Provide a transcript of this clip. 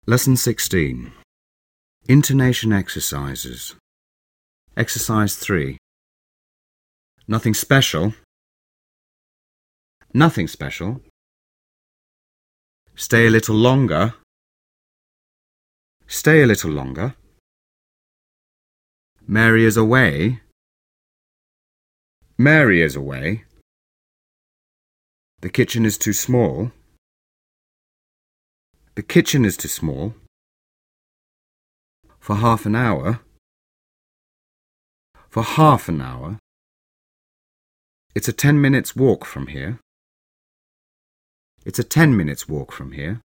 Lesson 16. Intonation exercises. Exercise 3. Nothing special. Nothing special. Stay a little longer. Stay a little longer. Mary is away. Mary is away. The kitchen is too small. The kitchen is too small. For half an hour. For half an hour. It's a 10 minutes walk from here. It's a 10 minutes walk from here.